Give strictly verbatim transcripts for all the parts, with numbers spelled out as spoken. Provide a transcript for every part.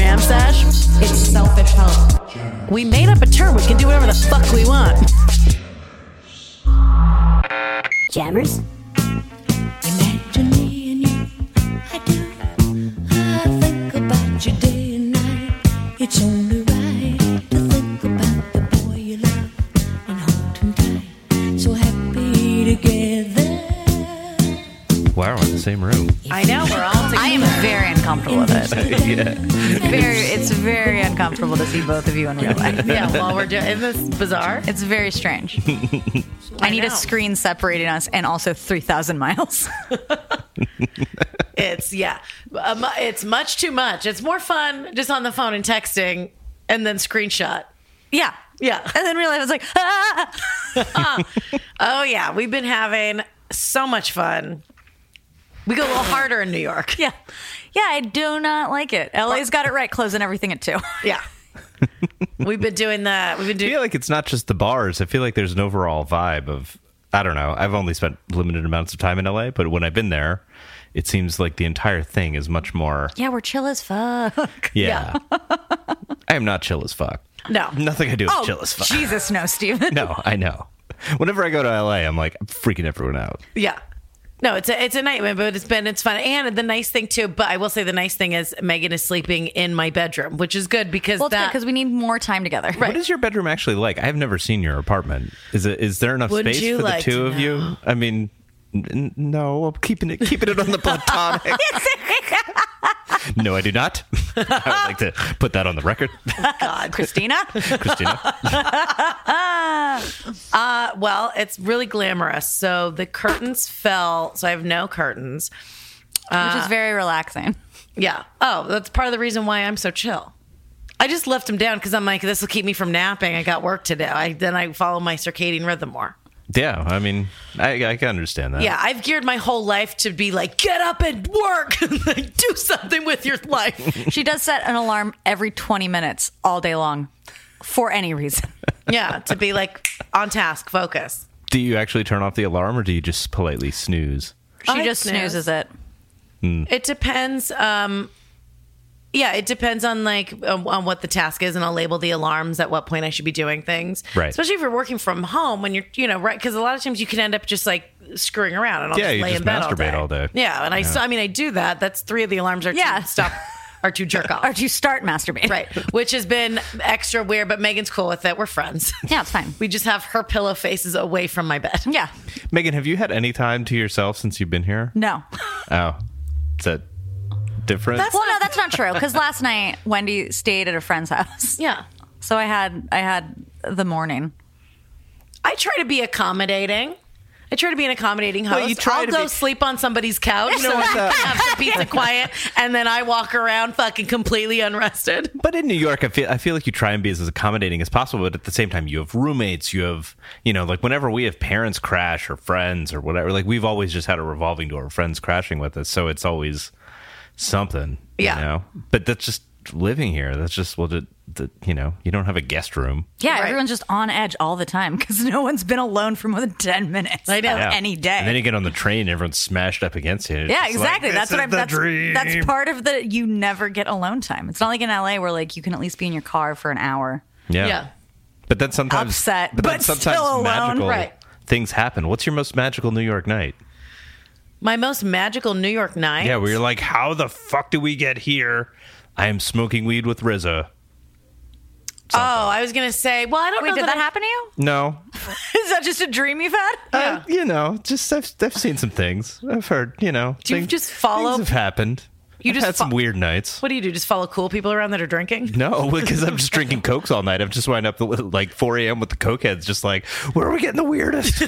jam sesh. It's selfish help. We made up a term. We can do whatever the fuck we want. Jammers? Imagine me and you, I do. I think about you day and night. It's only right to think about the boy you love and hold him tight. So happy together. Wow, we're in the same room. I know, we're all together. I am very uncomfortable with it. Yeah. Very, it's very uncomfortable to see both of you in real life. Yeah, while we're doing, isn't this bizarre? It's very strange. I need know. a screen separating us and also three thousand miles. It's, yeah, um, it's much too much. It's more fun just on the phone and texting and then screenshot. Yeah. Yeah. And then realize I was like, ah! Oh, yeah, we've been having so much fun. We go a little harder in New York. Yeah. Yeah, I do not like it. L A's got it right, closing everything at two. Yeah. We've been doing that. We've been I doing. feel like it's not just the bars. I feel like there's an overall vibe of, I don't know. I've only spent limited amounts of time in L A, but when I've been there, it seems like the entire thing is much more. Yeah, we're chill as fuck. Yeah. I am not chill as fuck. No. Nothing I do is Oh, chill as fuck. Jesus, no, Steven. No, I know. Whenever I go to L A, I'm like, I'm freaking everyone out. Yeah. No, it's a it's a nightmare, but it's been it's fun. And the nice thing too, but I will say the nice thing is Megan is sleeping in my bedroom, which is good because Well, it's that because we need more time together. Right. What is your bedroom actually like? I've never seen your apartment. Is it is there enough Wouldn't space you for like the two to of you? know? I mean, n- no, I'm keeping it keeping it on the platonic. No, I do not. I would like to put that on the record. God, Christina. Christina. Uh, well, it's really glamorous. So the curtains fell, so I have no curtains. Which is very relaxing. Yeah. Oh, that's part of the reason why I'm so chill. I just left them down because I'm like, this will keep me from napping. I got work to do. I then I follow my circadian rhythm more. Yeah, I mean, I, I can understand that. Yeah, I've geared my whole life to be like, get up and work, like, do something with your life. She does set an alarm every twenty minutes all day long for any reason. Yeah, to be like on task, focus. Do you actually turn off the alarm, or do you just politely snooze? She I just snooze. snoozes it. It depends. Um, yeah, it depends on like um, on what the task is, and I'll label the alarms at what point I should be doing things. Right. Especially if you're working from home, when you're you know right because a lot of times you can end up just like screwing around, and I'll Yeah, just you lay just in bed all masturbate day. all day. Yeah, and I so, I mean I do that. That's three of the alarms are Yeah. to stop are to jerk off. Or to start masturbating. Right, which has been extra weird, but Megan's cool with it. We're friends. Yeah, it's fine. We just have her pillow faces away from my bed. Yeah. Megan, have you had any time to yourself since you've been here? No. Oh, is that different? well, no, that's not true. Because last night Wendy stayed at a friend's house, Yeah. so I had I had the morning. I try to be accommodating. I try to be an accommodating host. Well, you try I'll to go be- sleep on somebody's couch, you know, have some peace and quiet, and then I walk around fucking completely unrested. But in New York, I feel I feel like you try and be as, as accommodating as possible, but at the same time, you have roommates. You have, you know, like whenever we have parents crash or friends or whatever, like we've always just had a revolving door of friends crashing with us, so it's always something. Yeah. You know, but that's just living here. That's just well, the, the, you know, you don't have a guest room. Yeah, Right. everyone's just on edge all the time because no one's been alone for more than ten minutes. I know. of Yeah. Any day. And then you get on the train, and everyone's smashed up against you. It's yeah, just like, exactly. that's this what is I'm. the That's, dream. that's part of the. You never get alone time. It's not like in L A where like you can at least be in your car for an hour. Yeah. Yeah. But then sometimes Upset, but, then but sometimes still alone. magical Right. things happen. What's your most magical New York night? My most magical New York night. Yeah, where you're like, how the fuck do we get here? I am smoking weed with R Z A. Oh, I was gonna say. Well, I don't Wait, know did that I- happen to you? No, Is that just a dream you've had? uh, you know, just I've, I've seen some things. I've heard, you know, Do you things- just follow- Things have happened. You I've just had some fo- weird nights. What do you do? Just follow cool people around that are drinking? No, because I'm just drinking cokes all night. I've just wind up at like four a.m. with the cokeheads, just like, where are we getting the weirdest?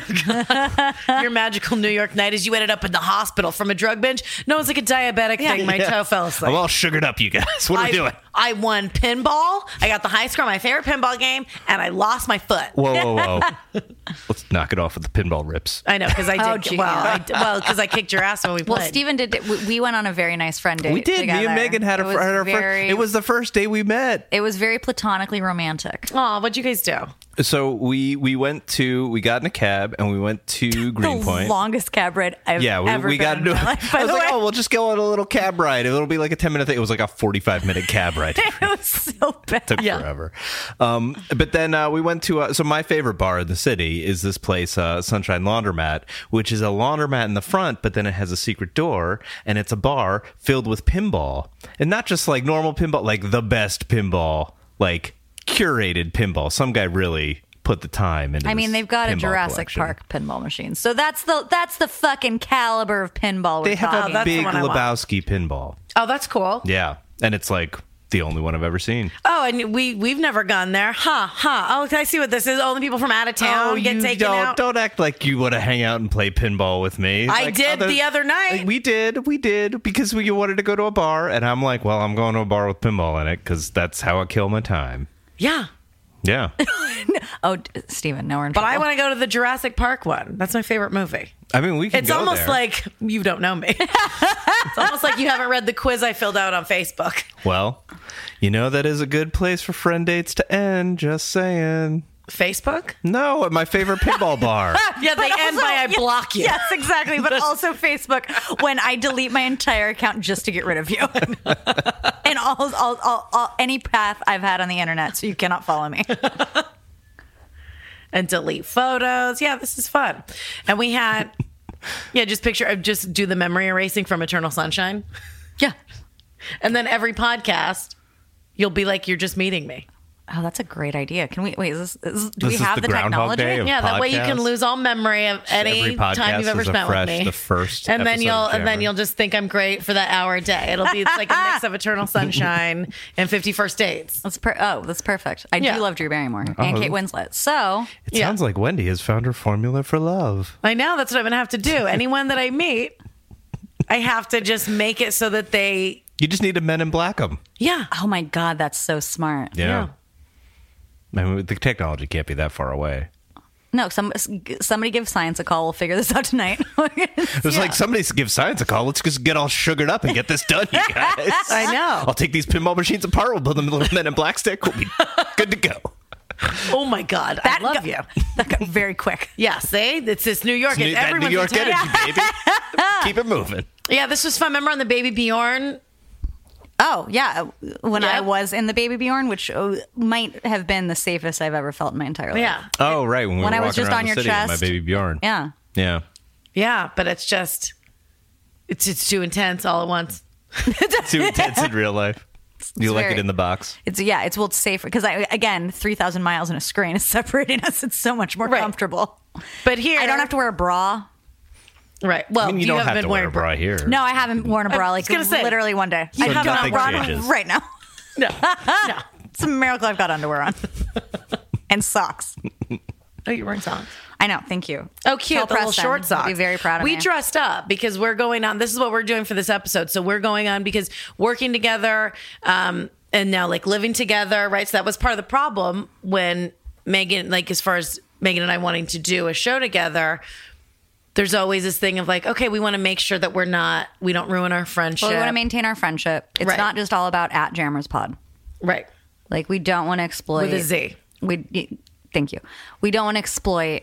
Your magical New York night is you ended up in the hospital from a drug binge. No, it's like a diabetic thing. My toe fell asleep. I'm all sugared up, you guys. What are I, we doing? I won pinball. I got the high score, my favorite pinball game, and I lost my foot. Whoa, whoa, whoa! Let's knock it off with the pinball rips. I know because I did Oh, gee. well. I, well, because I kicked your ass when we played. Well, Steven did. we- We went on a very nice friend date. We did. Together. Me and Megan had, a, It was had our very, first. It was the first day we met. It was very platonically romantic. Oh, what'd you guys do? So we we went to we got in a cab and we went to Greenpoint. The longest cab ride I've yeah, we, ever we been got in to do. my life, by I was the like, way. oh, we'll just go on a little cab ride. It'll be like a ten minute thing. It was like a forty-five minute cab ride. It was so bad. Took forever. Um, but then uh, we went to uh, so my favorite bar in the city is this place, uh, Sunshine Laundromat, which is a laundromat in the front, but then it has a secret door and it's a bar filled with pinball, and not just like normal pinball, like the best pinball, like curated pinball. Some guy really put the time into I mean, this they've got a pinball Jurassic collection. Park pinball machine, so that's the that's the fucking caliber of pinball. We're They have talking. a that's the big one I want. Lebowski pinball. Oh, that's cool. Yeah, and it's like the only one I've ever seen. Oh, and we we've never gone there. Huh, huh. Oh, I see what this is. Only people from out of town get you taken don't, out. don't act like you want to hang out and play pinball with me. I Like did the other night. We did, we did, because we, you wanted to go to a bar, and I'm like, well, I'm going to a bar with pinball in it, because that's how I kill my time. Yeah. Yeah. Oh, d- Steven, no, we're in But I trouble. want to go to the Jurassic Park one. That's my favorite movie. I mean, we can It's go almost there. like you don't know me. It's almost like you haven't read the quiz I filled out on Facebook. Well, you know that is a good place for friend dates to end, just saying. Facebook? No, at my favorite pinball bar. Yeah, they But end also- by I yes, block you. Yes, exactly. But also Facebook when I delete my entire account just to get rid of you. And all, all, all, all any path I've had on the internet, so you cannot follow me. And delete photos. Yeah, this is fun. And we had, yeah, just picture, just do the memory erasing from Eternal Sunshine. Yeah. And then every podcast, you'll be like, you're just meeting me. Oh, that's a great idea. Can we wait? Is this, is, do This we is have the the, Groundhog technology? Day of Yeah, that way you can podcasts. lose all memory of any every time podcast you've ever is a spent fresh- with me. the first and then episode you'll of and then Jammer. you'll just think I'm great for that hour a day. It'll be it's like a mix of Eternal Sunshine and fifty First Dates. That's per- oh, that's perfect. I Yeah. do love Drew Barrymore and Oh. Kate Winslet. So It Yeah. sounds like Wendy has found her formula for love. I know that's what I'm gonna have to do. Anyone that I meet, I have to just make it so that they, You just need to Men in Black them. yeah, oh my god, that's so smart. Yeah. I mean, the technology can't be that far away. No, some somebody give science a call. We'll figure this out tonight. It was like somebody give science a call. Let's just get all sugared up and get this done, you guys. I know. I'll take these pinball machines apart. We'll build them a little Men in Black stick. We'll be good to go. Oh my God, That I love go- you. That got very quick. Yeah, see, it's this New York, New, and that everyone's New York in town. energy, baby. Keep it moving. Yeah, this was fun. Remember on the Baby Bjorn? Oh yeah, when Yeah. I was in the Baby Bjorn, which uh, might have been the safest I've ever felt in my entire life. Yeah, Oh, right. When we When were I was walking just around on the your city with chest. my baby Bjorn. Yeah. Yeah. yeah, but it's just, it's it's too intense all at once. Too intense in real life. You like very- it in the box. It's yeah, it's well, it's safer because I again, three thousand miles in a screen is separating us. It's so much more Right. comfortable. But here, I don't have to wear a bra. Right. Well, I mean, you, you don't haven't have been to wear a wearing bra here. No, I haven't worn a bra I like was gonna say, literally one day. So I have it nothing on changes. right now. No, no. It's a miracle I've got underwear on and socks. Oh, you're wearing socks. I know. Thank you. Oh, cute. Tell The little Preston. short socks. He'll be very proud of we me. dressed up because we're going on. This is what we're doing for this episode. So we're going on because working together um, and now like living together, right? So that was part of the problem when Megan, like as far as Megan and I wanting to do a show together, there's always this thing of like, okay, we want to make sure that we're not, we don't ruin our friendship. Well, we want to maintain our friendship. It's Right. not just all about at Jammers Pod. Right. Like we don't want to exploit With a Z. We thank you. We don't want to exploit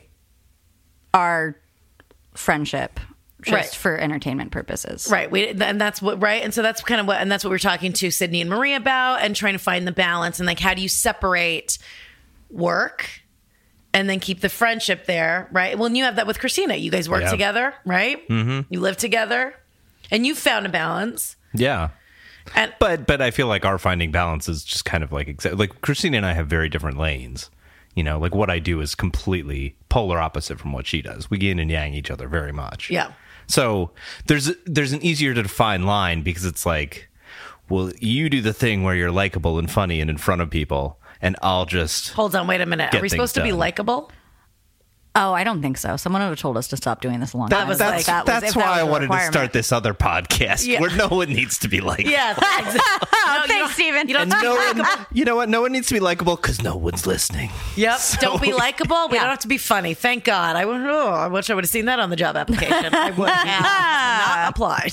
our friendship just Right. for entertainment purposes. Right. We, and that's what, right. And so that's kind of what, and that's what we're talking to Sydney and Marie about and trying to find the balance and like, how do you separate work and then keep the friendship there? Right. Well, and you have that with Christina. You guys work Yeah. together, right? Mm-hmm. You live together and you found a balance. Yeah. And But but I feel like our finding balance is just kind of like exa- like Christina and I have very different lanes. You know, like what I do is completely polar opposite from what she does. We yin and yang each other very much. yeah. So there's there's an easier to define line because it's like, well, you do the thing where you're likable and funny and in front of people, and I'll just Hold on. Wait a minute. Get Are we things supposed to be done. likable? Oh, I don't think so. Someone would have told us to stop doing this a long That time was ago. like- That was- that's if that why was I a wanted to requirement. start this other podcast Yeah. where no one needs to be likable. Yeah. Exactly. Oh, thanks, Steven. You don't And have to no be one, likable. you know what? No one needs to be likable because no one's listening. Yep. So- Don't be likable. We Yeah. don't have to be funny. Thank God. I, would- oh, I wish I would have seen that on the job application. I would have not applied.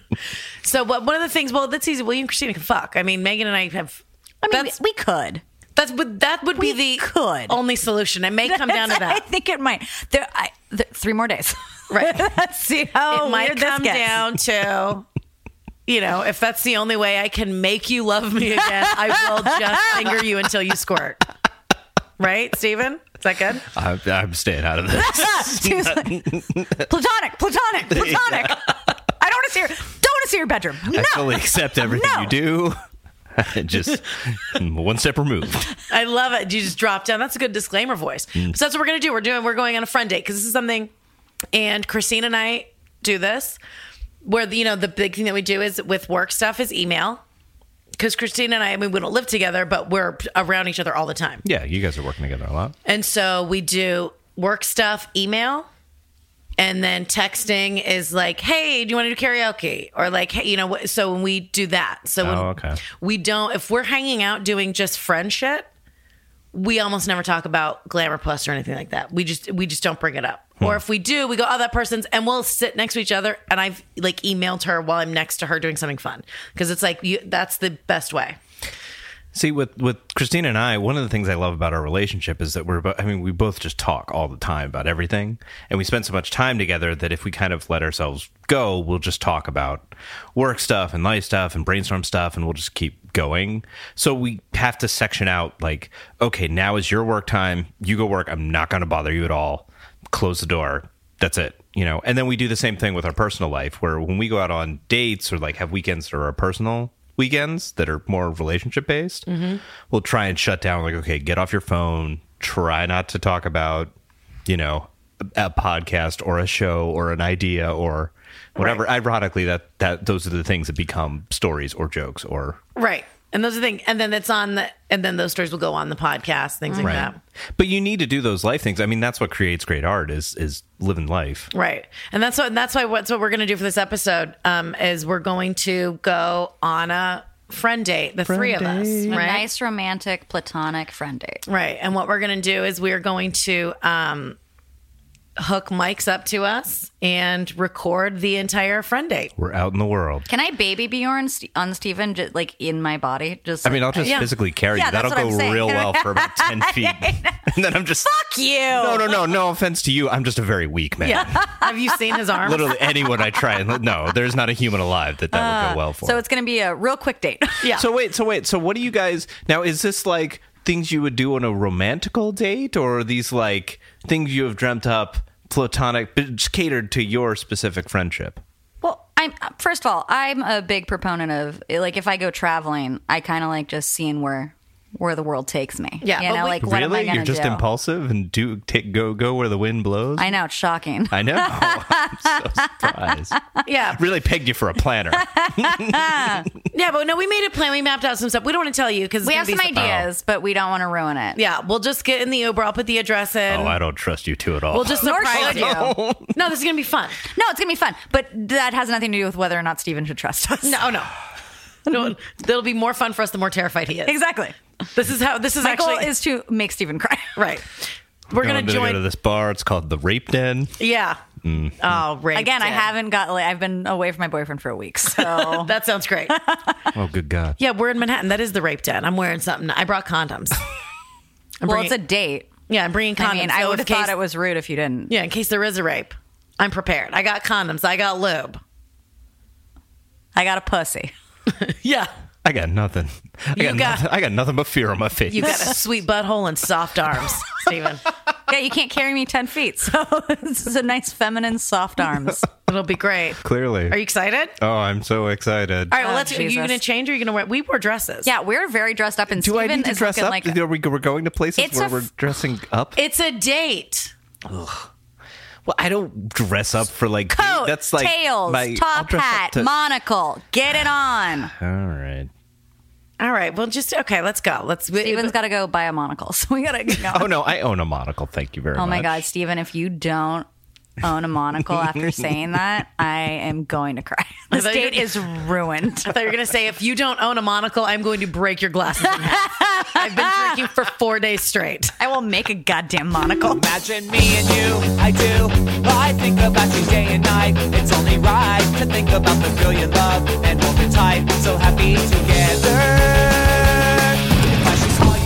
So, but one of the things, well, that's easy. Well, you and Christina can fuck. I mean, Megan and I have. I mean, that's we, we could. That's would that would We be the could. only solution. It may come down to I that. think it might. There, I, there, three more days. Right. Let's see how it might weird this come gets. down to, you know, if that's the only way I can make you love me again, I will just finger you until you squirt. Right, Steven? Is that good? I'm, I'm staying out of this. Seriously. platonic, platonic, platonic. I don't want to see your. Don't want to see your bedroom. No. I fully accept everything No. you do. Just one step removed. I love it. You just drop down. That's a good disclaimer voice. Mm. So that's what we're gonna do. We're doing. We're going on a friend date because this is something. And Christine and I do this, where you know the big thing that we do is with work stuff is email. Because Christine and I, I mean, we don't live together, but we're around each other all the time. Yeah, you guys are working together a lot. And so we do work stuff, email, and then texting is like, hey, do you want to do karaoke? Or like, hey, you know, what? So when we do that. So when Oh, okay. we don't, if we're hanging out doing just friend shit, we almost never talk about Glamour Plus or anything like that. We just, we just don't bring it up. Hmm. Or if we do, we go, oh, that person's, and we'll sit next to each other. And I've like emailed her while I'm next to her doing something fun. Cause it's like, you, that's the best way. See, with, with Christina and I, one of the things I love about our relationship is that we're, bo- I mean, we both just talk all the time about everything. And we spend so much time together that if we kind of let ourselves go, we'll just talk about work stuff and life stuff and brainstorm stuff, and we'll just keep going. So we have to section out like, okay, now is your work time. You go work. I'm not going to bother you at all. Close the door. That's it. You know, and then we do the same thing with our personal life, where when we go out on dates or like have weekends that are our personal weekends that are more relationship based, mm-hmm. we'll try and shut down like, okay, get off your phone, try not to talk about, you know, a, a podcast or a show or an idea or whatever. Right. Ironically, that, that those are the things that become stories or jokes or Right. And those are things, and then it's on the, and then those stories will go on the podcast, things like right. that. But you need to do those life things. I mean, that's what creates great art is is living life. Right. And that's what, and that's why what's what we're going to do for this episode um, is we're going to go on a friend date, the three of us, A right? nice romantic platonic friend date. Right. And what we're going to do is we're going to um, hook mics up to us and record the entire friend date. We're out in the world. Can I baby Bjorn st- on Steven just like in my body? Just I mean, I'll just Yeah. physically carry Yeah, you. that's That'll what go I'm saying. real well for about ten feet. And then I'm just fuck you. No, no, no, no offense to you. I'm just a very weak man. Yeah. Have you seen his arms? Literally anyone I try and no, there's not a human alive that that would go well for. So it's going to be a real quick date. Yeah. So wait, so wait, so what do you guys now? Is this like things you would do on a romantical date, or are these like things you have dreamt up, platonic, but just catered to your specific friendship? Well, I'm first of all, I'm a big proponent of like if I go traveling, I kind of like just seeing where where the world takes me. Yeah, you but know, we- like what am I Really, going you're to just do? impulsive and do take go go where the wind blows. I know it's shocking. I know. I'm so surprised. Yeah. Really pegged you for a planner. Yeah. But no, we made a plan. We mapped out some stuff. We don't want to tell you because We have some ideas, but we don't want to ruin it. Yeah. We'll just get in the Uber. I'll put the address in. Oh, I don't trust you two at all. We'll just Nor surprise should you. you. No, this is going to be fun. No, it's gonna be fun, but that has nothing to do with whether or not Steven should trust us. No, no. No, it'll be more fun for us the more terrified he is. exactly. This is how, this is My actually, goal is to make Steven cry. right. We're going Going to to join. go to this bar. It's called the Rape Den. Yeah. Oh, right. Again, I haven't got. Like, I've been away from my boyfriend for a week, so That sounds great. Oh, good God. Yeah, we're in Manhattan. That is the rape den. I'm wearing something. I brought condoms. I'm well, bringing- it's a date. yeah, I'm bringing condoms. I mean, I So would in have thought case- it was rude if you didn't. Yeah, in case there is a rape, I'm prepared. I got condoms. I got lube. I got a pussy. Yeah. I got nothing. I You got, got- nothing. I got nothing but fear on my face. You got a sweet butthole and soft arms, Steven. Yeah, you can't carry me ten feet, so this is a nice feminine soft arms. It'll be great. Clearly. Are you excited? Oh, I'm so excited. All right, well, Oh, let's. Are you Jesus. going to change or are you going to wear? We wore dresses. Yeah, we're very dressed up, and Do Steven I need to is dress looking up? like. Are we, we're going to places It's where a we're f- dressing up? It's a date. Well, I don't dress up for like coat, that's like tails, my, I'll top dress up hat, to- monocle. Get it on. All right. All right. Well, just okay. Let's go. Let's. Steven's got to go buy a monocle, so we got to go. Oh no, I own a monocle. Thank you very much. Oh my God, Steven, if you don't own a monocle after saying that, I am going to cry. This thought you date were- is ruined. I thought you were going to say, if you don't own a monocle, I'm going to break your glasses in half. I've been drinking for four days straight. I will make a goddamn monocle. Imagine me and you, I do. I think about you day and night. It's only right to think about the girl you love and hold her tight. So happy together. If I should call you up,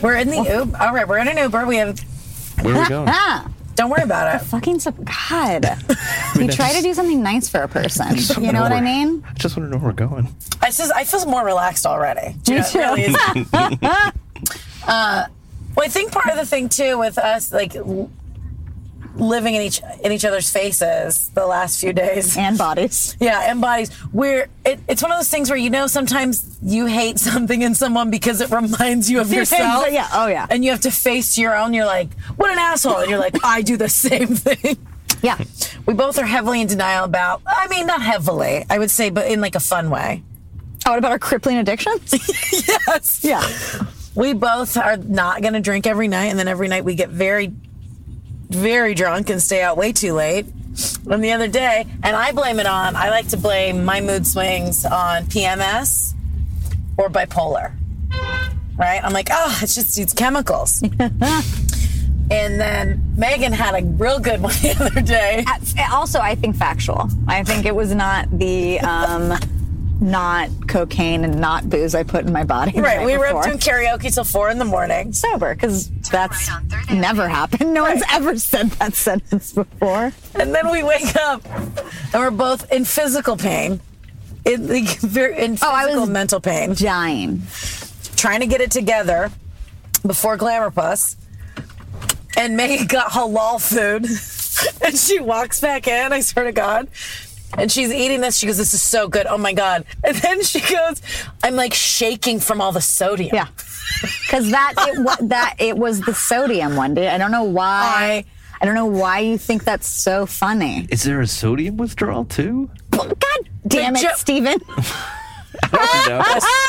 We're in the Uber. All right, we're in an Uber. We have. Where are we going? Ah, Don't worry about it. fucking sup- God. You try to do something nice for a person. You know what I mean? I just want to know where we're going. I just I feel more relaxed already. Do you Me know, it too. really is- uh, well, I think part of the thing too with us, like l- living in each in each other's faces the last few days. And bodies. Yeah, and bodies. Where it, it's one of those things where you know sometimes you hate something in someone because it reminds you of yourself. Yeah, oh yeah. And you have to face your own. You're like, what an asshole. And you're like, I do the same thing. Yeah. We both are heavily in denial about, I mean, not heavily, I would say, but in like a fun way. Oh, what about our crippling addictions? Yes. Yeah. We both are not going to drink every night. And then every night we get very, very drunk and stay out way too late. And the other day, and I blame it on, I like to blame my mood swings on P M S or bipolar. Right? I'm like, oh, it's just it's chemicals. And then Megan had a real good one the other day. Also, I think factual. I think it was not the um, not cocaine and not booze I put in my body. the Right, night we were before. up doing karaoke till four in the morning. Sober, because that's never happened. No one's ever said that sentence before. And then we wake up and we're both in physical pain. In, like, very, in physical Oh, I was- mental pain. Dying. Trying to get it together before Glamour Puss. And Megan got halal food. And she walks back in, I swear to God. And she's eating this. She goes, this is so good. Oh my God. And then she goes, I'm like shaking from all the sodium. Yeah. Because that it wa- that it was the sodium, Wendy. I don't know why. I- I don't know why you think that's so funny. Is there a sodium withdrawal too? God damn it, Jo- Steven. I don't know. I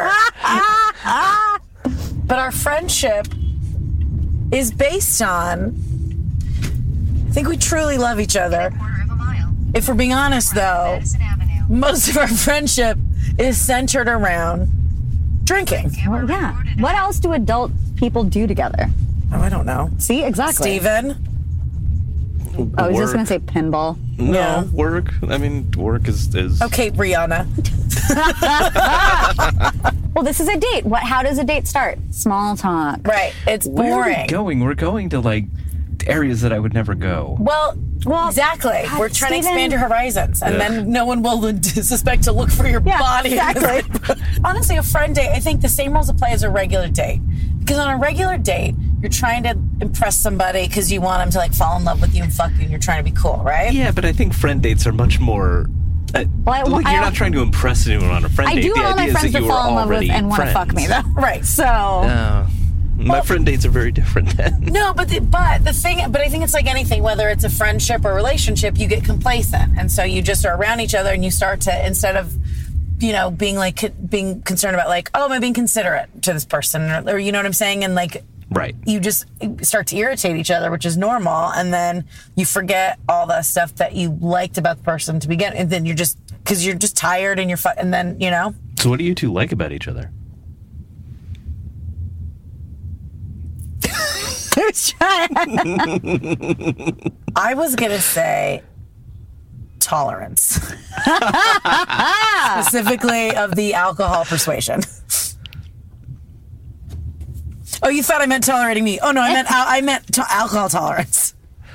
swear. But our friendship is based on, I think we truly love each other. If we're being honest, though, most of our friendship is centered around drinking. Well, yeah. What else do adult people do together? Oh, I don't know. See, exactly. Steven? I was just Work. going to say pinball. No, Yeah. work. I mean, work is. is Okay, Brianna. Well, this is a date. What? How does a date start? Small talk. Right. It's Where are we boring. going? We're going to like areas that I would never go. Well, Well, exactly. God, We're trying to Steven- expand your horizons, and Yeah. then no one will suspect to look for your Yeah, body. exactly. Honestly, a friend date, I think the same rules apply as a regular date. Because on a regular date, you're trying to impress somebody because you want them to like fall in love with you and fuck you, and you're trying to be cool, right? Yeah, but I think friend dates are much more. Uh, Well, I- like, I- you're not trying to impress anyone on a friend I date. do the want all my idea is friends that to you fall are in love with already and want to fuck me, friends. though. Right. So, Uh, my friend dates are very different then. No, but the, but the thing, but I think it's like anything, whether it's a friendship or relationship, you get complacent, and so you just are around each other, and you start to instead of, you know, being like co- being concerned about like, oh, am I being considerate to this person, or, or you know what I'm saying, and like. Right. You just start to irritate each other, which is normal, and then you forget all the stuff that you liked about the person to begin, and then you're just because you're just tired and you're fu- and then you know. So what do you two like about each other? I was gonna say tolerance, specifically of the alcohol persuasion. Oh, you thought I meant tolerating me? Oh no, I meant al- I meant to- alcohol tolerance.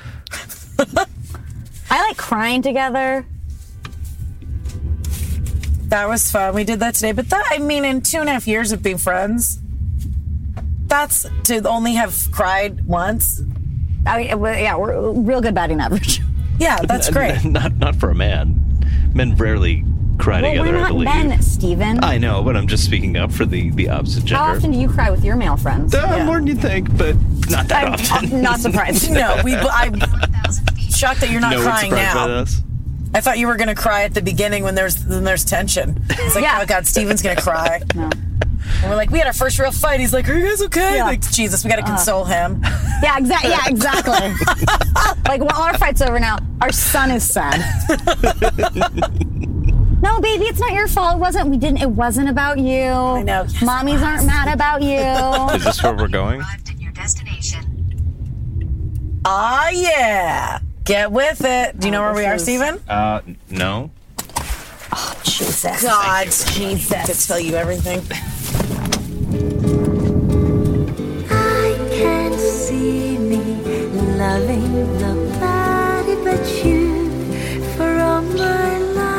I like crying together. That was fun. We did that today, but that I mean, in two and a half years of being friends, that's to only have cried once. I mean, well, yeah, we're real good batting average. Yeah, that's great. Not not for a man. Men rarely cry Well, together, we're I not believe. men, Steven. I know, but I'm just speaking up for the, the opposite gender. How often do you cry with your male friends? Uh, More than you think, but not that I'm often. not surprised. No, we. I'm shocked that you're not no one's crying surprised by now. this. I thought you were going to cry at the beginning when there's when there's tension. It's like, Yeah. oh God, Steven's going to cry. No. And we're like, we had our first real fight. He's like, are you guys okay? Yeah. Uh-huh. Like, Jesus, we got to console him. Yeah, exactly. Yeah, exactly. Like, well, our fight's over now. Our son is sad. No, baby, it's not your fault. It wasn't. We didn't. It wasn't about you. I know. Yes, Mommies aren't mad about you. Is this where we're going? Arrived at your destination. Ah, yeah. Get with it. Do you know where we are, is- Steven? Uh, no. Jesus. God, Jesus. To tell you everything. loving nobody but you for all my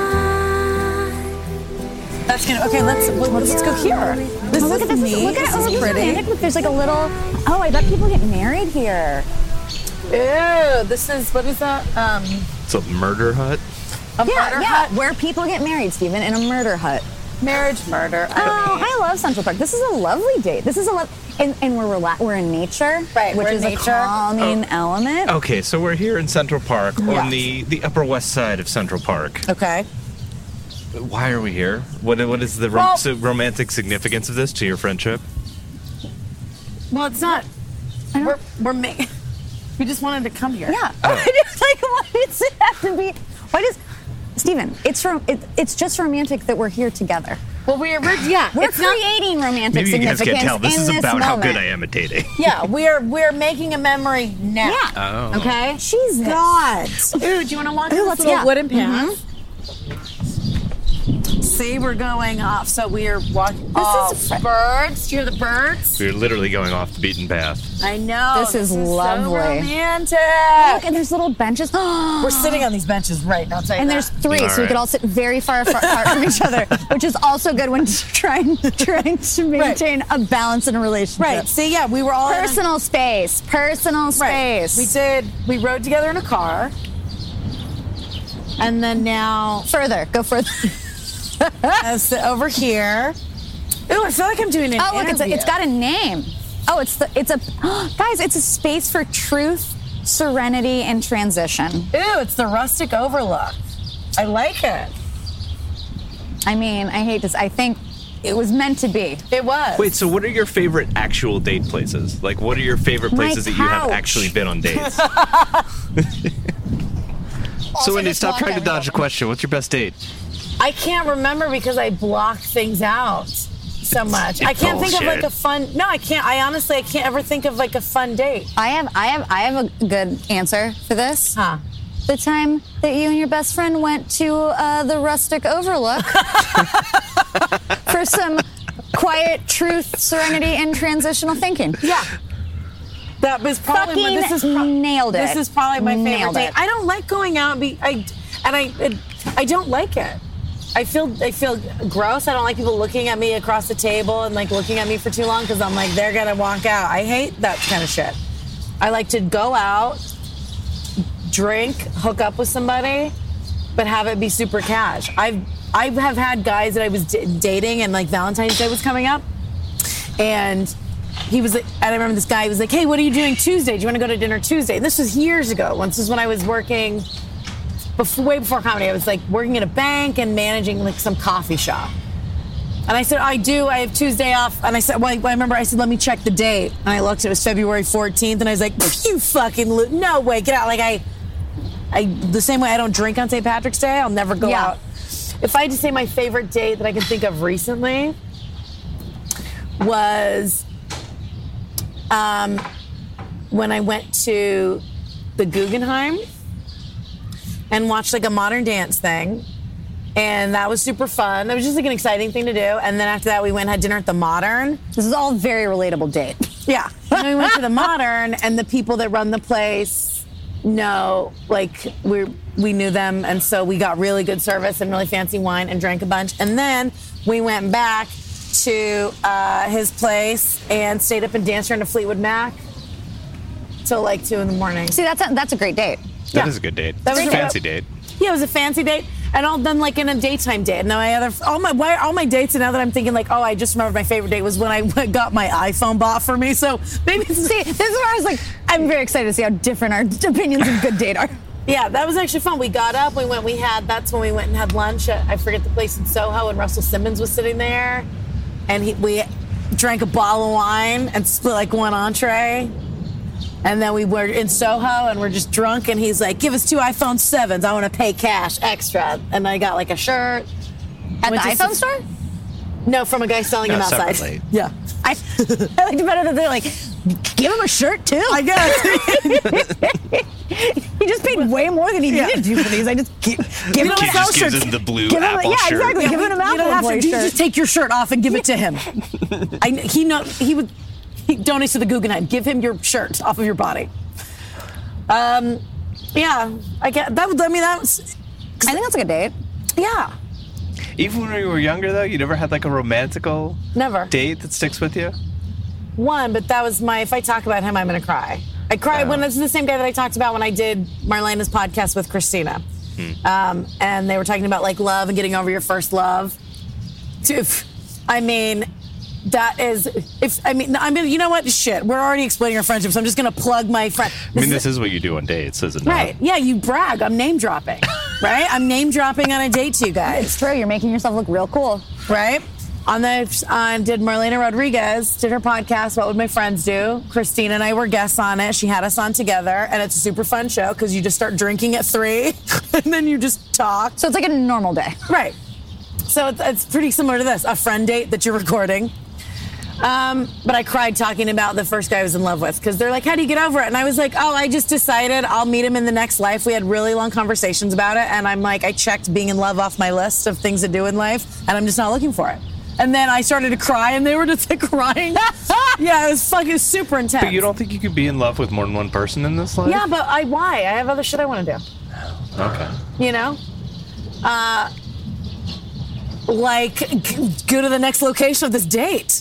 life. That's gonna. Okay, let's let's, let's go here. This Oh, look is at this. neat. Look at This it. Oh, is look, pretty. romantic. Look, there's like a little. Oh, I bet people get married here. Ew, this is what is that? Um, It's a murder hut. a Yeah, murder yeah. hut, Where people get married, Stephen, in a murder hut. marriage murder. Oh, I love Central Park. This is a lovely date. This is a love, and, and we're rela- we're in nature, Right, Which we're in is nature. a calming element. Okay, so we're here in Central Park on Yes. the, the Upper West Side of Central Park. Okay. Why are we here? What what is the rom- Well- so romantic significance of this to your friendship? Well, it's not. We're we're ma- We just wanted to come here. Yeah. I just like, why does it have to be? Why does Stephen? It's rom- it, It's just romantic that we're here together. Well, we originally. Yeah. We're it's not- creating romantic Maybe you guys significance can't tell. This in is this about how good moment. I am at dating. Yeah, we're we're making a memory now. Yeah. Oh. Okay. Jesus. God. Ooh, do you want to walk Ooh, in let's- this little yeah. wooden path? See, we're going off. So we are walking. Oh, is fr- birds. Do you hear the birds? We're literally going off the beaten path. I know. This is lovely. So romantic. Look, and there's little benches. We're sitting on these benches right now. I'll tell you And that. there's three, All so we right. could all sit very far far apart from each other, which is also good when trying trying to maintain a balance in a relationship. right. See, yeah, we were all in a- Personal space. Personal Right. space. We did. We rode together in a car, and then now Further. Go further. as the, over here. Ooh, I feel like I'm doing an Oh, look, it's, a, interview. it's got a name. Oh, it's the it's a guys. It's a space for truth, serenity, and transition. Ooh, it's the rustic overlook. I like it. I mean, I hate this. I think it was meant to be. It was. Wait, so what are your favorite actual date places? Like, what are your favorite My places that you have couch. actually been on dates? Also, so, Wendy, just stop walk trying to every dodge a over. question. What's your best date? I can't remember because I block things out so much. I can't think of like a fun. No, I can't. I honestly, I can't ever think of like a fun date. I have I have I have a good answer for this. Huh? The time that you and your best friend went to uh, the rustic overlook for some quiet truth, serenity, and transitional thinking. Yeah. That was probably my, this is pro- nailed it. This is probably my favorite Nailed date. it. I don't like going out and be I and I it, I don't like it. I feel I feel gross. I don't like people looking at me across the table and like looking at me for too long because I'm like they're gonna walk out. I hate that kind of shit. I like to go out, drink, hook up with somebody, but have it be super cash. I've I have had guys that I was d- dating and like Valentine's Day was coming up, and he was like, and I remember this guy was like, "Hey, what are you doing Tuesday? Do you want to go to dinner Tuesday?" And this was years ago. Once was when I was working, before, way before comedy. I was like working at a bank and managing like some coffee shop. And I said, "I do. I have Tuesday off." And I said, "Well, I remember." I said, "Let me check the date." And I looked. It was February fourteenth. And I was like, "You fucking lo- no way, get out!" Like I, I the same way I don't drink on Saint Patrick's Day. I'll never go Yeah. out. If I had to say my favorite date that I can think of recently was um, when I went to the Guggenheim and watched like a modern dance thing. And that was super fun. That was just like an exciting thing to do. And then after that, we went and had dinner at the Modern. This is all very relatable date. Yeah. And then we went to the Modern, and the people that run the place know, like, we we knew them. And so we got really good service and really fancy wine and drank a bunch. And then we went back to uh, his place and stayed up and danced around to Fleetwood Mac till like two in the morning. See, that's a, that's a great date. That Yeah. is a good date. That It's was a a- fancy date. Yeah, it was a fancy date, and all done like in a daytime date. And now my other, all my, why, all my dates. And now that I'm thinking, like, oh, I just remembered my favorite date was when I got my iPhone bought for me. So maybe, it's, See, this is where I was like, I'm very excited to see how different our opinions of good date are. yeah, that was actually fun. We got up, we went, we had. That's when we went and had lunch at, I forget the place in Soho, and Russell Simmons was sitting there, and he, we drank a bottle of wine and split like one entree. And then we were in Soho and we're just drunk, and he's like, "Give us two iPhone sevens. I want to pay cash extra." And I got like a shirt. At the Went to iPhone s- store? No, from a guy selling No, them outside. separately. Yeah. I, I liked it better that they're like, give him a shirt too. I guess. He just paid way more than he Yeah. needed to for these. I just give, give him He a just shirt. gives him the blue Give him a- Apple yeah, shirt. exactly. Yeah, give we- him an you Apple don't have to. Boy You shirt. just take your shirt off and give it to him. I, he know he would. He donates to the Guggenheim. Give him your shirt off of your body. Um, yeah, I get that. I mean, that was. I think that's a good date. Yeah, Even when you were younger, though, you never had like a romantical never date that sticks with you? one, but that was my. If I talk about him, I'm gonna cry. I cried Yeah. when it's the same guy that I talked about when I did Marlena's podcast with Christina, um, and they were talking about like love and getting over your first love. If, I mean, that is if I mean I mean you know what shit we're already explaining our friendship, so I'm just gonna plug my friend. I mean, this is what you do on dates, isn't it? right. Yeah, you brag. I'm name dropping. Right. I'm name dropping on a date to you guys. It's true. You're making yourself look real cool. Right. On the on did Marlena Rodriguez did her podcast. What would my friends do? Christina and I were guests on it. She had us on together, and it's a super fun show because you just start drinking at three, and then you just talk. So it's like a normal day. Right. So it's, it's pretty similar to this, a friend date that you're recording. Um, but I cried talking about the first guy I was in love with because they're like, how do you get over it? And I was like, oh, I just decided I'll meet him in the next life. We had really long conversations about it. And I'm like, I checked being in love off my list of things to do in life, and I'm just not looking for it. And then I started to cry, and they were just like crying. Yeah, it was fucking super intense. But you don't think you could be in love with more than one person in this life? Yeah, but I why? I have other shit I want to do. Okay. You know? Uh, like, g- go to the next location of this date.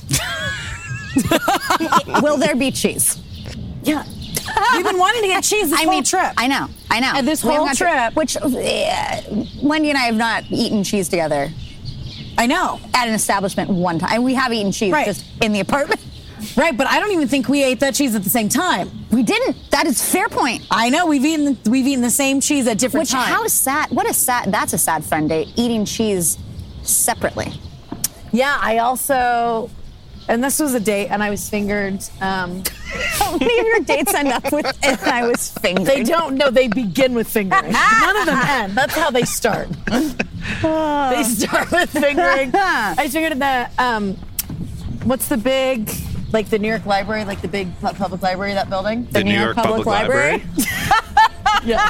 Will there be cheese? Yeah. We've been wanting to get cheese this I whole mean, trip. I know, I know. And this We whole haven't got to- trip- which uh, Wendy and I have not eaten cheese together I know. at an establishment one time. We have eaten cheese Right. just in the apartment. Right, but I don't even think we ate that cheese at the same time. We didn't. That is fair point. I know we've eaten we've eaten the same cheese at different Which times. how sad? What a sad. That's a sad friend date. Eating cheese separately. Yeah, I also, and this was a date, and I was fingered. Um, How many of your dates end up with? And I was fingered. they don't know. They begin with fingering. None of them end. That's how they start. They start with fingering. I fingered at the um, what's the big, like the New York Library, like the big pu- public library, that building. The, New, York, Public, Library? Yeah,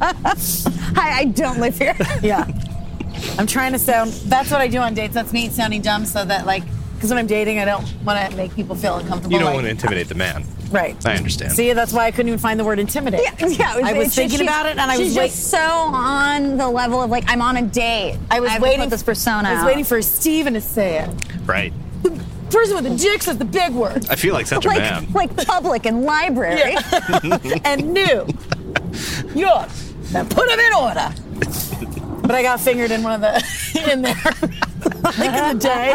Hi, I don't live here. yeah. I'm trying to sound. That's what I do on dates. That's me sounding dumb, so that like, because when I'm dating, I don't want to make people feel uncomfortable. You don't like- want to intimidate the man. Right. I understand. See, that's why I couldn't even find the word intimidate. Yeah, yeah, it I was it's thinking just- about it, and I was she's wait- just so on the level of like I'm on a date. I was have to waiting put this persona. I was out. waiting for Steven to say it. Right. The person with the dick says the big word. I feel like such a like man. like public and library. And new. Yeah. Now put them in order. But I got fingered in one of the in there. Like in the day.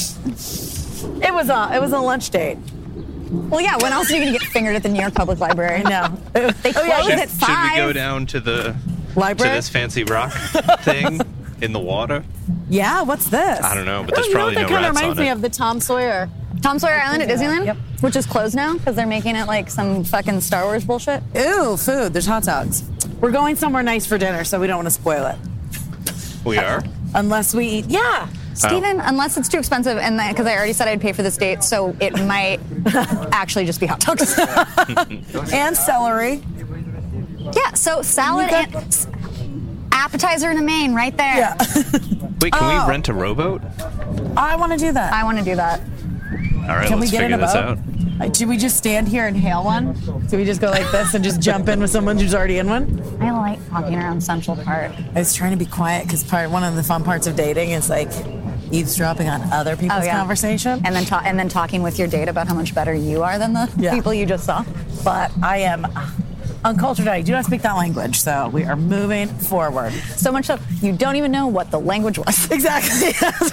It was a it was a lunch date. Well, yeah. When else are you gonna get fingered at the New York Public Library? I know. They close yeah, at Should five. we go down to the Library? to this fancy rock thing in the water? Yeah, what's this? I don't know, but Oh, there's you know probably what no that kind of rats reminds on me it. of the Tom Sawyer. Tom Sawyer Island at Disneyland, Yep. which is closed now because they're making it like some fucking Star Wars bullshit. Ew, food. There's hot dogs. We're going somewhere nice for dinner, so we don't want to spoil it. We are? Unless we eat. Yeah. Steven, unless it's too expensive, and because I already said I'd pay for this date, so it might actually just be hot dogs. And celery. Yeah, so salad You and s- appetizer and a main right there. Yeah. Wait, can Oh. we rent a rowboat? I want to do that. I want to do that. All right, Can we let's get in figure a this boat? out. Uh, Do we just stand here and hail one? Do we just go like this and just jump in with someone who's already in one? I like walking around Central Park. I was trying to be quiet because part one of the fun parts of dating is like eavesdropping on other people's Oh, yeah. conversation. And then ta- and then talking with your date about how much better you are than the Yeah. people you just saw. But I am uncultured. I do not speak that language, so we are moving forward. So much so you don't even know what the language was. Exactly.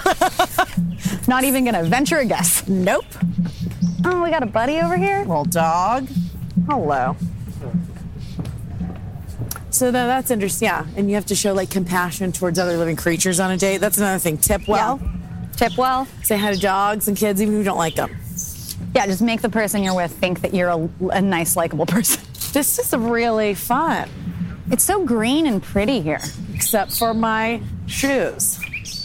Not even gonna venture a guess. Nope. Oh, we got a buddy over here. Little dog. Hello. So then that's interesting. Yeah, and you have to show like compassion towards other living creatures on a date. That's another thing. Tip well. Tip well. Say hi to dogs and kids, even if you don't like them. Yeah, just make the person you're with think that you're a, a nice, likable person. This is really fun, It's so green and pretty here. except for my shoes.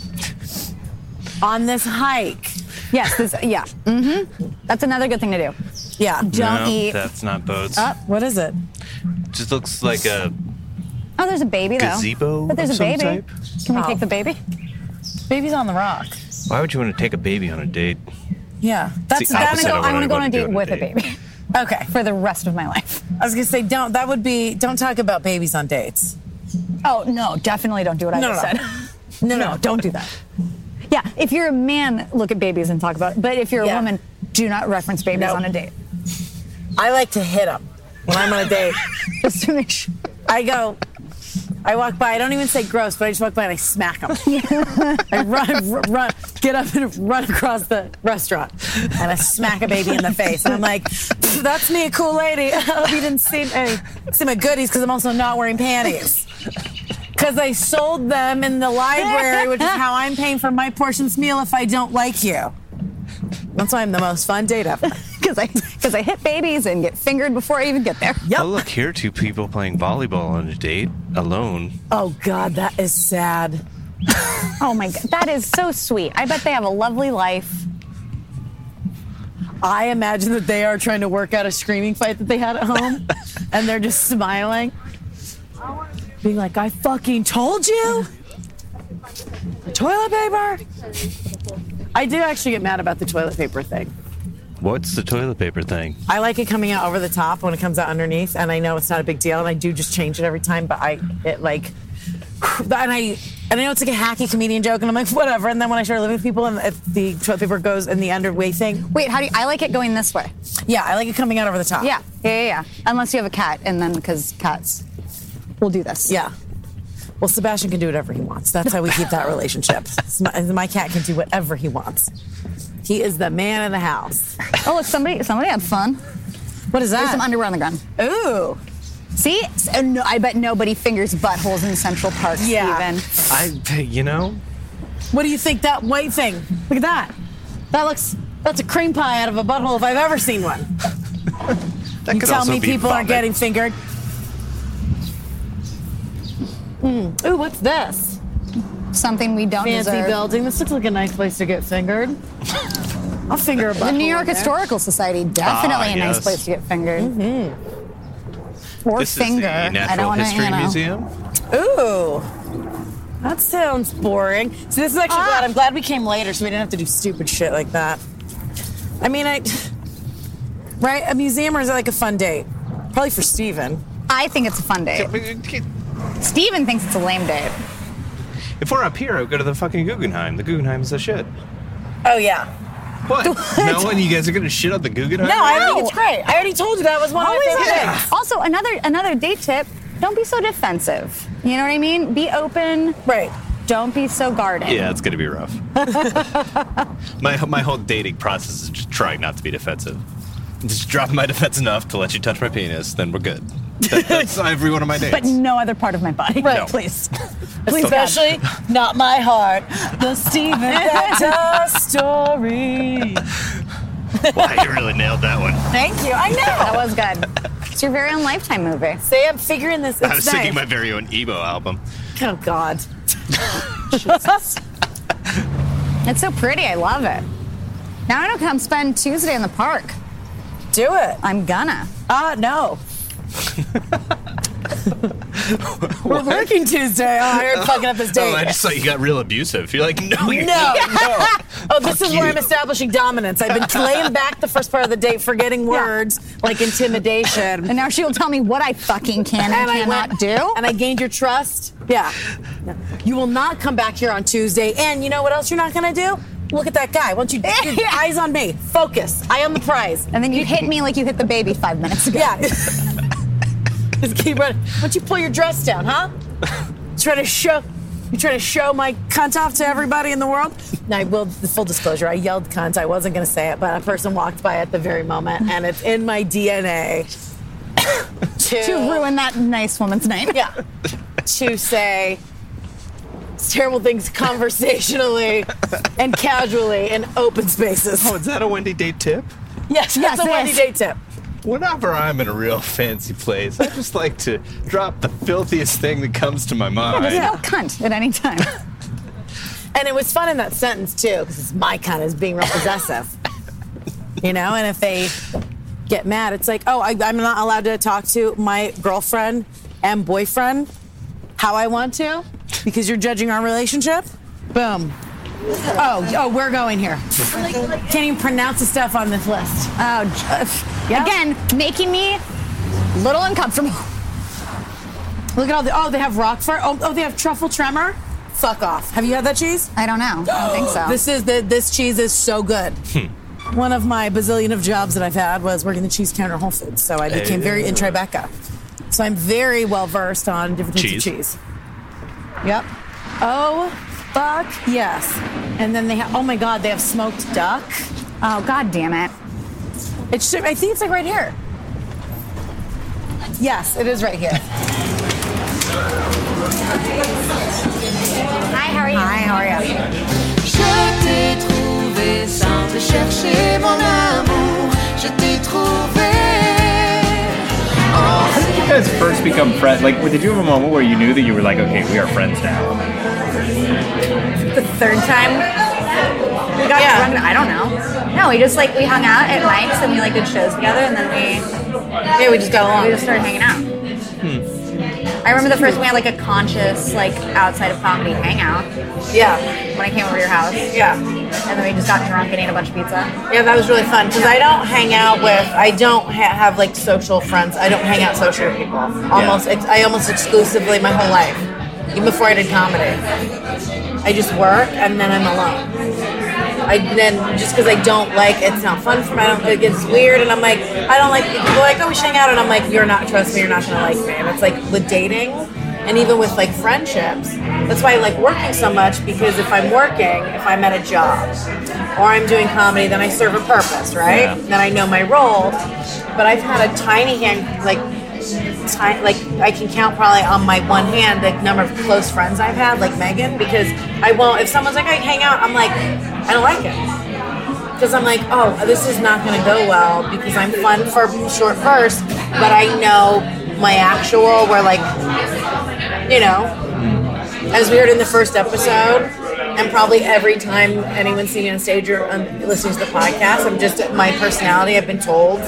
On this hike. Yes, this, yeah. Mm-hmm. That's another good thing to do. Yeah. Don't no, eat. that's not boats. Uh, what is it? Just looks like a Oh, there's a baby though. gazebo But there's of a some baby. type? Can we Oh. take the baby? Baby's on the rock. Why would you want to take a baby on a date? Yeah. That's the that. opposite I of want what to go I on a wanna do date on a with a date. baby Okay. for the rest of my life. I was gonna say, don't. That would be. Don't talk about babies on dates. Oh no, definitely don't do what I No, just no. said. No, No, don't do that. Yeah, if you're a man, look at babies and talk about it. But if you're a Yeah. woman, do not reference babies Nope. on a date. I like to hit them when I'm on a date. Just to make sure. I go. I walk by. I don't even say gross, but I just walk by and I smack them. I run, run, run, get up and run across the restaurant, and I smack a baby in the face. And I'm like, "That's me, a cool lady. I hope you didn't see me, see my goodies because I'm also not wearing panties." Because I sold them in the library, which is how I'm paying for my portion's meal if I don't like you. That's why I'm the most fun date ever. Because I, because I hit babies and get fingered before I even get there. Yep. Oh, look, here are two people playing volleyball on a date alone. Oh, God, that is sad. Oh my God, that is so sweet. I bet they have a lovely life. I imagine that they are trying to work out a screaming fight that they had at home, and they're just smiling, being like, I fucking told you. Toilet paper. I do actually get mad about the toilet paper thing. What's the toilet paper thing? I like it coming out over the top when it comes out underneath, and I know it's not a big deal, and I do just change it every time, but I, it like, and I, and I know it's like a hacky comedian joke, and I'm like, whatever, and then when I start living with people and if the toilet paper goes in the underway thing. Wait, how do you, I like it going this way? Yeah, I like it coming out over the top. Yeah, yeah, yeah, yeah. Unless you have a cat, and then because cats will do this. Yeah. Well, Sebastian can do whatever he wants. That's how we keep that relationship. My, my cat can do whatever he wants. He is the man of the house. Oh, look, somebody, somebody had fun. What is There's that? some underwear on the ground. Ooh. See? So, no, I bet nobody fingers buttholes in Central Park, Yeah. Steven. I, you know, What do you think that white thing? Look at that. That looks, that's a cream pie out of a butthole if I've ever seen one. that You could tell also me be people aren't vomit. getting fingered. Mm. Ooh, what's this? Something we don't Fancy deserve. building. This looks like a nice place to get fingered. I'll finger a butthole. The New York in there. Historical Society, definitely Ah, a nice yes. place to get fingered. Mm-hmm. Or This finger. is the I Natural don't wanna, History you know. Museum. Ooh. That sounds boring. So this is actually Ah. glad. I'm glad we came later so we didn't have to do stupid shit like that. I mean, I... Right? A museum or is it like a fun date? Probably for Steven. I think it's a fun date. Steven thinks it's a lame date. If we're up here, I would go to the fucking Guggenheim. The Guggenheim is a shit. Oh, yeah. What? No one? You guys are gonna shit on the Guggenheim? No, I No. think it's great. I already told you that was one of my Always favorite have it. things. Also, another another date tip: don't be so defensive. You know what I mean? Be open. Right. Don't be so guarded. Yeah, it's gonna be rough. my my whole dating process is just trying not to be defensive. Just drop my defense enough to let you touch my penis, then we're good. That, that's every one of my dates. But no other part of my body. Right. No. Please. Please, especially not my heart. The Steven Better story. Wow, you really nailed that one. Thank you. I That know. was good. It's your very own Lifetime movie. Say I'm figuring this. It's I was nice. thinking my very own emo album. Oh God. It's so pretty. I love it. Now I'm gonna come spend Tuesday in the park. Do it. I'm gonna. Ah, no. We're working Tuesday. Oh, you're fucking up this date. Oh, I just thought you got real abusive. You're like, no, you're No, not. no. Oh, this Fuck is where you. I'm establishing dominance. I've been laying back the first part of the date, forgetting words like intimidation. And now she will tell me what I fucking can and, I cannot went- do. And I gained your trust. Yeah. You will not come back here on Tuesday. And you know what else you're not going to do? Look at that guy. Why don't you your Yeah. eyes on me? Focus. I am the prize. And then you hit me like you hit the baby five minutes ago. Yeah. Just keep running. Why don't you pull your dress down, huh? Try to show. You try to show my cunt off to everybody in the world? Now, I will, full disclosure, I yelled cunt. I wasn't going to say it, but a person walked by at the very moment, and it's in my D N A to, To ruin that nice woman's name. Yeah. To say terrible things conversationally and casually in open spaces. Oh, is that a Wendy date tip? Yes, that's Yes, a Wendy yes. date tip. Whenever I'm in a real fancy place, I just like to drop the filthiest thing that comes to my mind. There's no cunt at any time. And it was fun in that sentence, too, because it's my kind of being real possessive. You know, and if they get mad, it's like, oh, I, I'm not allowed to talk to my girlfriend and boyfriend how I want to because you're judging our relationship? Boom. Oh, oh, we're going here. Can't even pronounce the stuff on this list. Oh, j- Yeah. again, making me little uncomfortable. Look at all the. Oh, they have Roquefort. Oh, oh, they have truffle tremor. Fuck off. Have you had that cheese? I don't know. I don't think so. This is the. This cheese is so good. One of my bazillion of jobs that I've had was working the cheese counter at Whole Foods, so I became very in Tribeca. So I'm very well versed on different types Cheese. of cheese. Yep. Oh, fuck yes. And then they have. Oh my God, they have smoked duck. Oh, God damn it. It should. I think it's like right here. Yes, it is right here. Hi, how are you? Hi, how are you? Je t'ai trouvé sans te chercher, mon amour. Je t'ai trouvé. How did you guys first become friends? Like, did you have a moment where you knew that you were like, okay, we are friends now? The third time we got Yeah. drunk. I don't know. No, we just like we hung out at Mike's and we like did shows together, and then we Yeah, we just got along. we just started hanging out. I remember the first time we had like a conscious like outside of comedy hangout Yeah, when I came over to your house, yeah. and then we just got drunk and ate a bunch of pizza. Yeah, that was really fun because I don't hang out with, I don't ha- have like social friends. I don't hang out socially with people. Almost, ex- I almost exclusively my whole life, even before I did comedy. I just work and then I'm alone. I then just because I don't like it's not fun for me. I don't, it gets weird, and I'm like I don't like people are like oh we should hang out, and I'm like you're not trust me, you're not gonna like me. And it's like with dating, and even with like friendships. That's why I like working so much, because if I'm working, if I'm at a job or I'm doing comedy, then I serve a purpose, right? Yeah. Then I know my role. But I've had a tiny hand like. Time, like I can count probably on my one hand the number of close friends I've had, like Megan, because I won't. If someone's like, "I hang out," I'm like, I don't like it, because I'm like, oh, this is not going to go well because I'm fun for a short burst, but I know my actual. Where like, you know, as we heard in the first episode, and probably every time anyone's seen me on stage or um, listening to the podcast, I'm just my personality. I've been told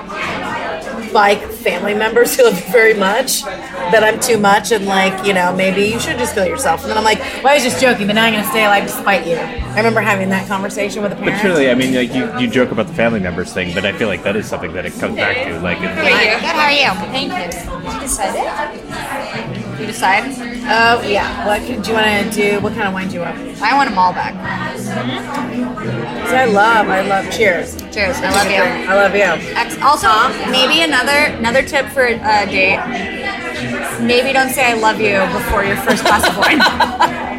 by family members who love me very much that I'm too much, and like, you know, maybe you should just kill yourself. And then I'm like, well, I was just joking, but now I'm going to stay alive despite you. I remember having that conversation with a parent. But truly, I mean, like you, you joke about the family members thing, but I feel like that is something that it comes back to. Like, it's, Good, how are you? Thank you. You decided? You decide? Oh, yeah. What could, do you want to do? What kind of wine do you want? I want a Malbec. See, I love, I love, cheers. Cheers. I love you. I love you. Ex- Also, maybe another another tip for a uh, date. Maybe don't say I love you before your first glass of wine.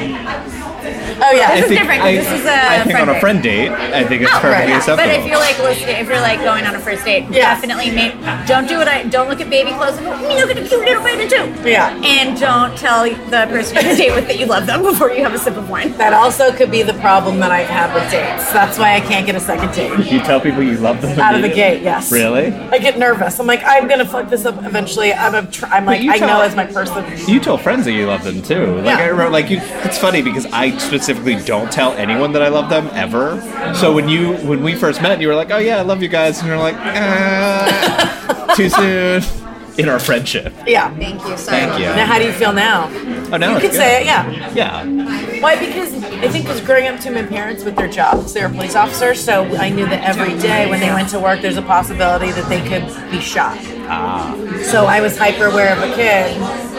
Oh, yeah. This is think- different. I, This is a I think friend on a date. friend date, I think it's perfectly right. acceptable. But if you're like listening, if you're like going on a first date, Yeah. definitely make, don't do it. I don't look at baby clothes and go, "Mm, look at the cute little baby too." Yeah. And don't tell the person you're on a date with that you love them before you have a sip of wine. That also could be the problem that I've had with dates. That's why I can't get a second date. you tell people you love them Out of the immediately? gate, yes. Really? I get nervous. I'm like, I'm gonna fuck this up eventually. I'm a tr- I'm like, you I tell- know as my person. You tell friends that you love them too. Like Yeah. I remember, like you. It's funny because I specifically don't tell anyone that I love them ever. So when you when we first met, you were like, "Oh yeah, I love you guys," and you're like, uh, "Too soon." In our friendship. Yeah. Thank you. Sorry. Thank you. Now, how do you feel now? Oh, now You it's can good. say it, yeah. Yeah. Why? Because I think because growing up to my parents with their jobs, they were police officers, so I knew that every day when they went to work, there's a possibility that they could be shot. Ah. So I was hyper aware of a kid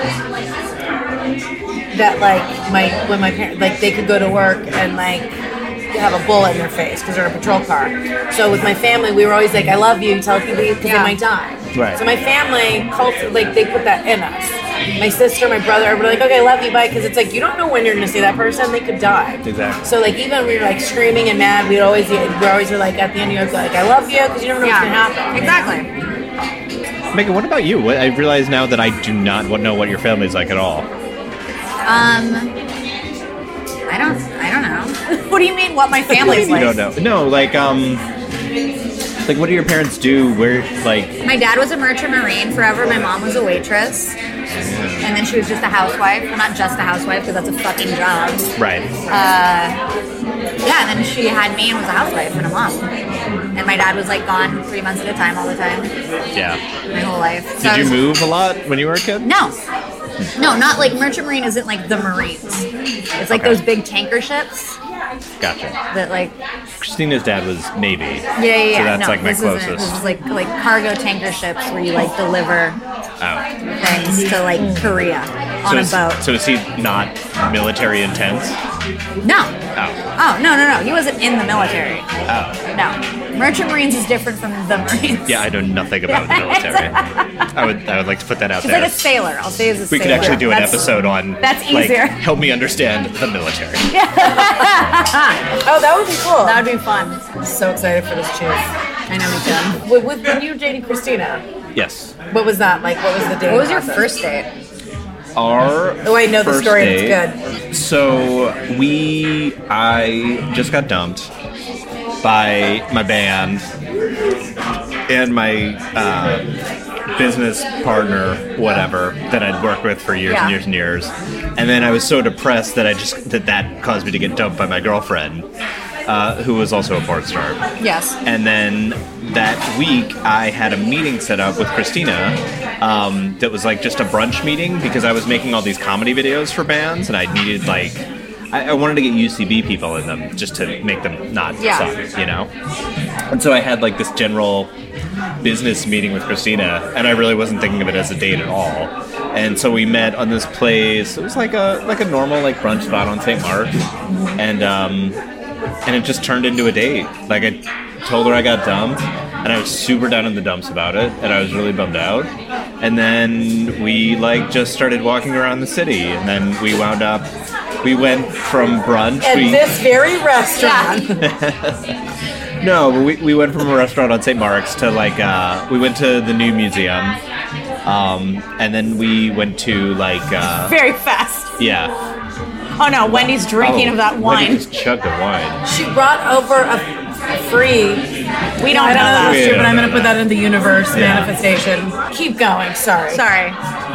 that like my when my parents like they could go to work and like have a bullet in their face because they're in a patrol car. So with my family, we were always like, "I love you," tell people because Yeah. they might die. Right. So my family, cult, like they put that in us. My sister, my brother, everybody like, "Okay, I love you, bye," because it's like you don't know when you're gonna see that person; they could die. Exactly. So like even when we were like screaming and mad, we'd always we always were like at the end you're like, "I love you," because you never know what's gonna happen. Exactly. Megan, what about you? What, I realize now that I do not know what your family's like at all. Um, I don't. I don't know. What do you mean? What my family's You like? don't know. No, like um, like what do your parents do? Where like My dad was a merchant marine forever. My mom was a waitress, and then she was just a housewife. Well, not just a housewife because that's a fucking job. right? Yeah, and then she had me and was a housewife and a mom. And my dad was like gone three months at a time all the time, Yeah. my whole life. So I Did you was- move a lot when you were a kid? No, No, not like Merchant Marine isn't like the Marines. It's like Okay. those big tanker ships Gotcha. that like Christina's dad was Navy. yeah yeah yeah. So that's no, like my this isn't. closest. This is like like cargo tanker ships where you like deliver Oh. things to like Korea on So a is, boat. so is he not military intense? No. Oh. Oh no no no! He wasn't in the military. Oh. No, Merchant Marines is different from the Marines. Yeah, I know nothing about the military. I would I would like to put that out She's there. like a sailor. I'll say he's a we sailor. could actually do an That's- episode on that's like, easier. help me understand the military. Oh, that would be cool. That would be fun. I'm so excited for this cheese. I know we can. With, with when you were dating Christina, Yes. what was that like? What was the date? What was your process? first date? Our Oh, I know the first story. and date- It's good. So we, I just got dumped by my band and my uh, business partner, whatever, that I'd worked with for years Yeah. and years and years. And then I was so depressed that I just that that caused me to get dumped by my girlfriend, uh, who was also a porn star. Yes. And then that week, I had a meeting set up with Christina um, that was like just a brunch meeting because I was making all these comedy videos for bands and I needed like, I, I wanted to get U C B people in them just to make them not Yeah. suck, you know? And so I had like this general business meeting with Christina and I really wasn't thinking of it as a date at all. And so we met on this place. It was like a like a normal like brunch spot on Saint Mark, and um, and it just turned into a date. Like I told her I got dumped, and I was super down in the dumps about it, and I was really bummed out. And then we like just started walking around the city, and then we wound up. We went from brunch. At we, this very restaurant. No, but we, we went from a restaurant on Saint Mark's to like uh, we went to the new museum, um, and then we went to like uh, Very fast. yeah. Oh no, Wendy's drinking Oh, of that Wendy wine. just chugged the wine. She brought over a free. We don't I know don't know that. that's We true, don't but I'm know going to put that. that in the universe Yeah. manifestation. Keep going. Sorry. Sorry.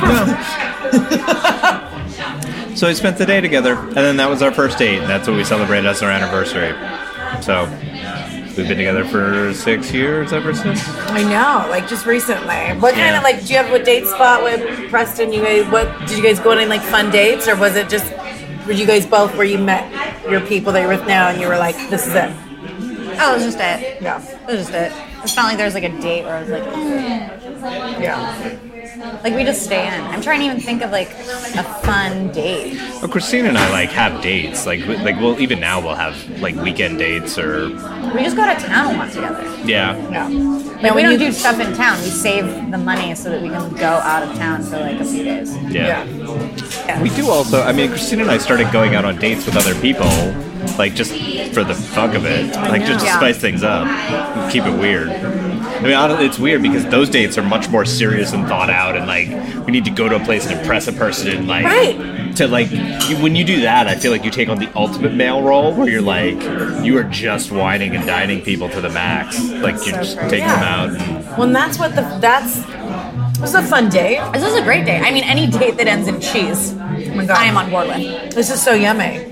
So we spent the day together, and then that was our first date, and that's what we celebrated as our anniversary. So we've been together for six years ever since. I know, like just recently. What kind Yeah. of like? Do you have a date spot with Preston? You guys, what did you guys go on any like fun dates, or was it just? Were you guys both where you met your people that you're with now, and you were like, this is it? Oh, it was just it. Yeah, It was just it. It's not like there was like a date where I was like, eh. yeah. Like we just stay in. I'm trying to even think of like a fun date. Well, Christina and I like have dates. Like, we- like well, even now we'll have like weekend dates or We just go to town once together. yeah. Yeah. Like Now, we when don't you- do stuff in town. We save the money so that we can go out of town for like a few days. Yeah. Yeah. We do also. I mean, Christina and I started going out on dates with other people, like just for the fuck of it, like just to Yeah. spice things up, keep it weird. I mean, honestly, it's weird because those dates are much more serious and thought out, and like we need to go to a place and impress a person, and like Right. to like you, when you do that, I feel like you take on the ultimate male role where you're like you are just whining and dining people to the max, like you're So just crazy. taking them out. And, Well, and that's what the that's. This is a fun date. This is a great date. I mean, any date that ends in cheese, Oh my god, I am on board with. This is so yummy.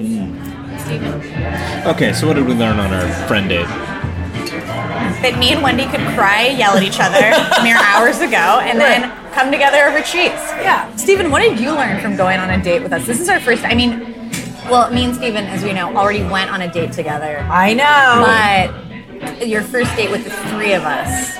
okay, so what did we learn on our friend date? That me and Wendy could cry, yell at each other mere hours ago, and then come together over cheese. Yeah. Stephen, what did you learn from going on a date with us? This is our first. I mean, well, me and Stephen, as we know, already went on a date together. I know. But your first date with the three of us.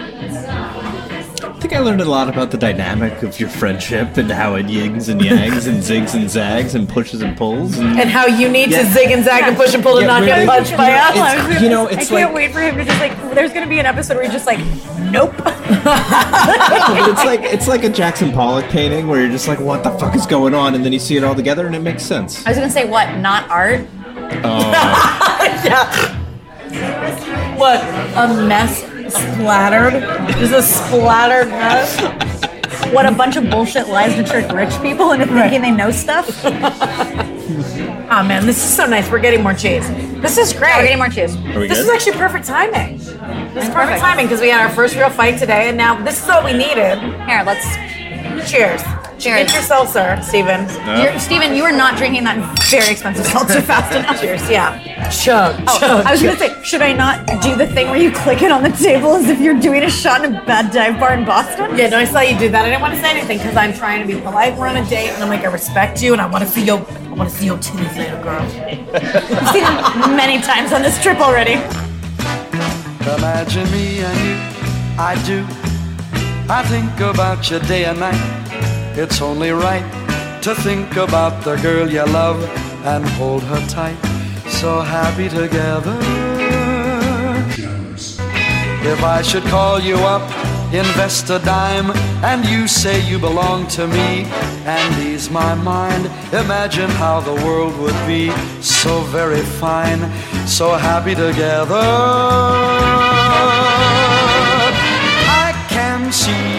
I think I learned a lot about the dynamic of your friendship and how it yings and yangs and zigs and zags and pushes and pulls. And and how you need Yeah. to zig and zag and push and pull to Yeah, not get really. punched by us. It's- you know, it's I can't like- wait for him to just like. There's gonna be an episode where he's just like, nope. but it's like it's like a Jackson Pollock painting where you're just like, what the fuck is going on? And then you see it all together and it makes sense. I was gonna say what? Not art. What? A mess splattered? Just a splattered mess? What a bunch of bullshit lies to trick rich people into thinking they know stuff. Oh man, this is so nice. We're getting more cheese. This is great. We're getting more cheese. Are we This good? is actually perfect timing. This is perfect, perfect. timing because we had our first real fight today, and now this is what we needed. Here, let's Cheers. Cheers. Get your seltzer, Steven. You're, Steven, you are not drinking that very expensive seltzer fast enough. Cheers, yeah. Chug, Oh, chug, I was going chug. to say, should I not do the thing where you click it on the table as if you're doing a shot in a bad dive bar in Boston? Yeah, no, I saw you do that. I didn't want to say anything because I'm trying to be polite. We're on a date, and I'm like, I respect you, and I want to see your, I want to see your titties later, girl. I've seen them many times on this trip already. Imagine me and you, I do. I think about you day and night. It's only right to think about the girl you love and hold her tight. So happy together. If I should call you up, invest a dime, and you say you belong to me and ease my mind, imagine how the world would be so very fine, so happy together. I can see